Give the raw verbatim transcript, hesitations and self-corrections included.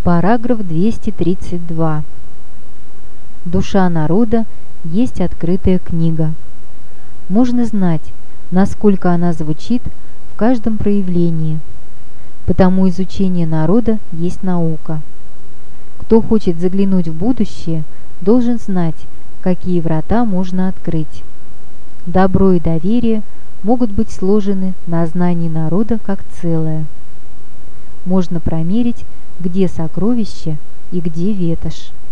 Параграф двести тридцать два. Душа народа есть открытая книга. Можно знать, насколько она звучит в каждом проявлении. Потому изучение народа есть наука. Кто хочет заглянуть в будущее, должен знать, какие врата можно открыть. Добро и доверие могут быть сложены на знании народа как целое. Можно промерить, где сокровище и где ветошь.